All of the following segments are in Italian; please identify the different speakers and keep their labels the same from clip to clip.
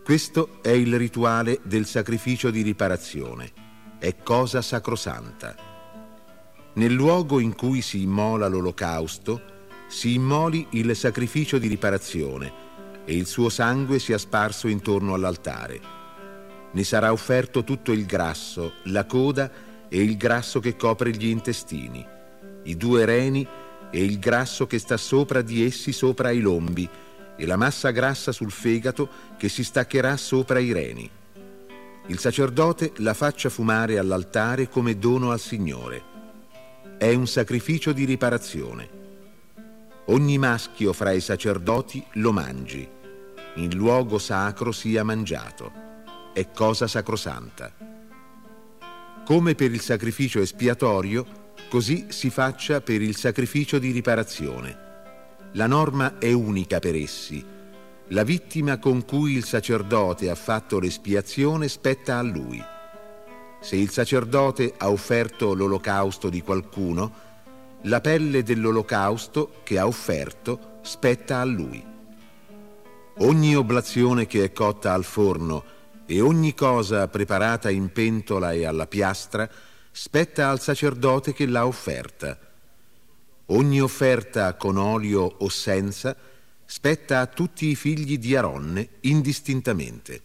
Speaker 1: Questo è il rituale del sacrificio di riparazione. È cosa sacrosanta. Nel luogo in cui si immola l'olocausto, si immoli il sacrificio di riparazione e il suo sangue sia sparso intorno all'altare. Ne sarà offerto tutto il grasso, la coda e il grasso che copre gli intestini, i 2 reni e il grasso che sta sopra di essi sopra i lombi, e la massa grassa sul fegato che si staccherà sopra i reni. Il sacerdote la faccia fumare all'altare come dono al Signore. È un sacrificio di riparazione. Ogni maschio fra i sacerdoti lo mangi. In luogo sacro sia mangiato. È cosa sacrosanta. Come per il sacrificio espiatorio, così si faccia per il sacrificio di riparazione. La norma è unica per essi. La vittima con cui il sacerdote ha fatto l'espiazione spetta a lui. Se il sacerdote ha offerto l'olocausto di qualcuno, la pelle dell'olocausto che ha offerto spetta a lui. Ogni oblazione che è cotta al forno e ogni cosa preparata in pentola e alla piastra spetta al sacerdote che l'ha offerta. Ogni offerta con olio o senza spetta a tutti i figli di Aronne indistintamente.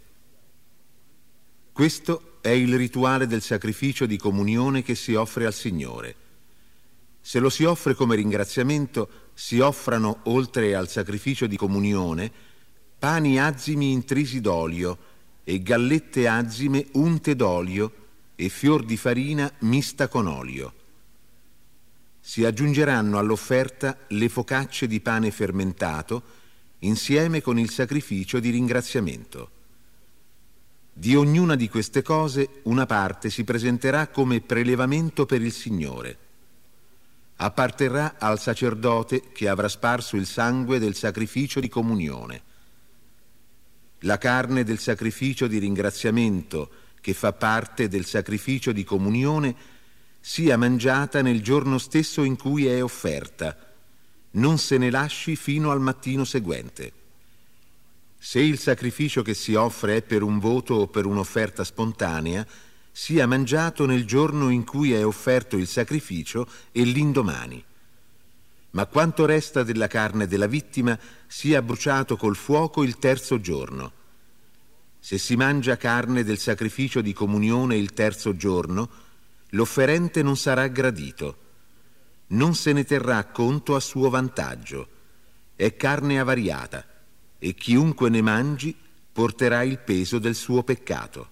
Speaker 1: Questo è il rituale del sacrificio di comunione che si offre al Signore. Se lo si offre come ringraziamento, si offrano, oltre al sacrificio di comunione, pani azimi intrisi d'olio e gallette azime unte d'olio e fior di farina mista con olio. Si aggiungeranno all'offerta le focacce di pane fermentato insieme con il sacrificio di ringraziamento. Di ognuna di queste cose una parte si presenterà come prelevamento per il Signore. Apparterrà al sacerdote che avrà sparso il sangue del sacrificio di comunione. La carne del sacrificio di ringraziamento, che fa parte del sacrificio di comunione, sia mangiata nel giorno stesso in cui è offerta, non se ne lasci fino al mattino seguente. Se il sacrificio che si offre è per un voto o per un'offerta spontanea, sia mangiato nel giorno in cui è offerto il sacrificio e l'indomani. Ma quanto resta della carne della vittima sia bruciato col fuoco il 3° giorno. Se si mangia carne del sacrificio di comunione il 3° giorno, l'offerente non sarà gradito. Non se ne terrà conto a suo vantaggio. È carne avariata e chiunque ne mangi porterà il peso del suo peccato.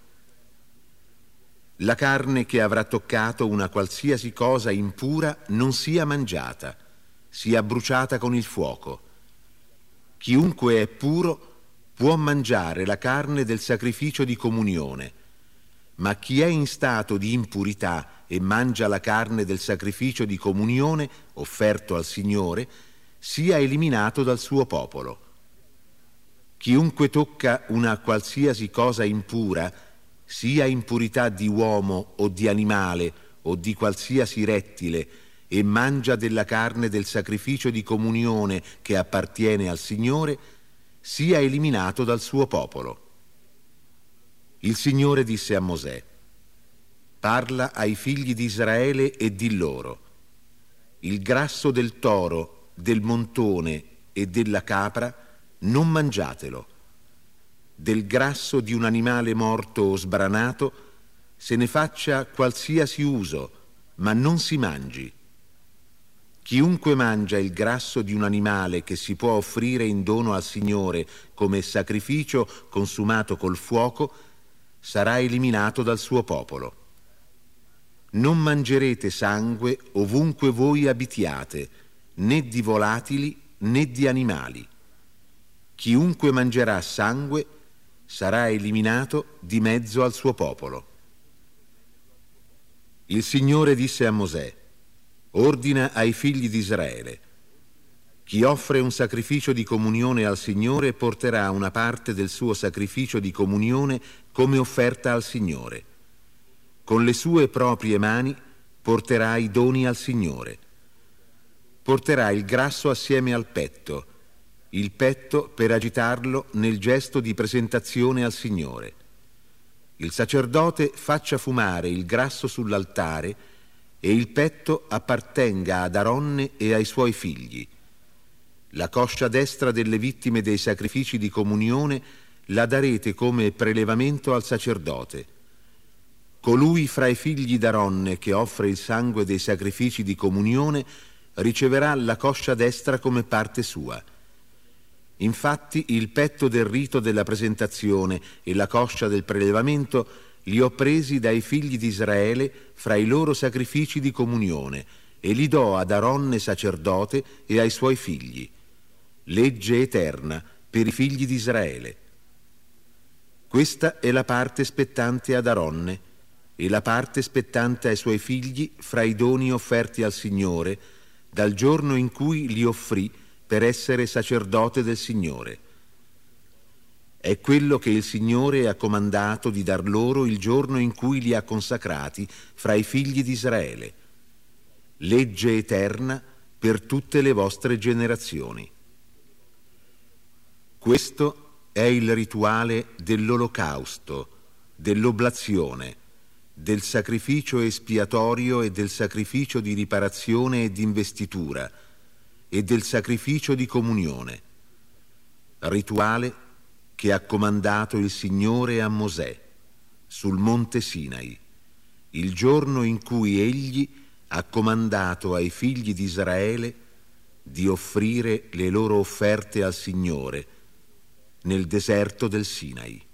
Speaker 1: La carne che avrà toccato una qualsiasi cosa impura non sia mangiata, sia bruciata con il fuoco. Chiunque è puro può mangiare la carne del sacrificio di comunione, ma chi è in stato di impurità e mangia la carne del sacrificio di comunione offerto al Signore, sia eliminato dal suo popolo. Chiunque tocca una qualsiasi cosa impura, sia impurità di uomo o di animale o di qualsiasi rettile, e mangia della carne del sacrificio di comunione che appartiene al Signore, sia eliminato dal suo popolo. Il Signore disse a Mosè: parla ai figli di Israele e di loro: il grasso del toro, del montone e della capra non mangiatelo. Del grasso di un animale morto o sbranato se ne faccia qualsiasi uso, ma non si mangi. Chiunque mangia il grasso di un animale che si può offrire in dono al Signore come sacrificio consumato col fuoco sarà eliminato dal suo popolo. Non mangerete sangue ovunque voi abitiate, né di volatili né di animali. Chiunque mangerà sangue sarà eliminato di mezzo al suo popolo. Il Signore disse a Mosè: ordina ai figli di Israele: chi offre un sacrificio di comunione al Signore porterà una parte del suo sacrificio di comunione come offerta al Signore. Con le sue proprie mani porterà i doni al Signore. Porterà il grasso assieme al petto, il petto per agitarlo nel gesto di presentazione al Signore. Il sacerdote faccia fumare il grasso sull'altare e il petto appartenga ad Aronne e ai suoi figli. La coscia destra delle vittime dei sacrifici di comunione la darete come prelevamento al sacerdote. Colui fra i figli d'Aronne che offre il sangue dei sacrifici di comunione riceverà la coscia destra come parte sua. Infatti il petto del rito della presentazione e la coscia del prelevamento li ho presi dai figli di Israele fra i loro sacrifici di comunione e li do ad Aronne sacerdote e ai suoi figli. Legge eterna per i figli di Israele. Questa è la parte spettante ad Aronne e la parte spettante ai suoi figli fra i doni offerti al Signore dal giorno in cui li offrì per essere sacerdote del Signore. È quello che il Signore ha comandato di dar loro il giorno in cui li ha consacrati fra i figli di Israele. Legge eterna per tutte le vostre generazioni. Questo è il rituale dell'olocausto, dell'oblazione, del sacrificio espiatorio e del sacrificio di riparazione e di investitura e del sacrificio di comunione, rituale che ha comandato il Signore a Mosè sul monte Sinai, il giorno in cui egli ha comandato ai figli di Israele di offrire le loro offerte al Signore nel deserto del Sinai.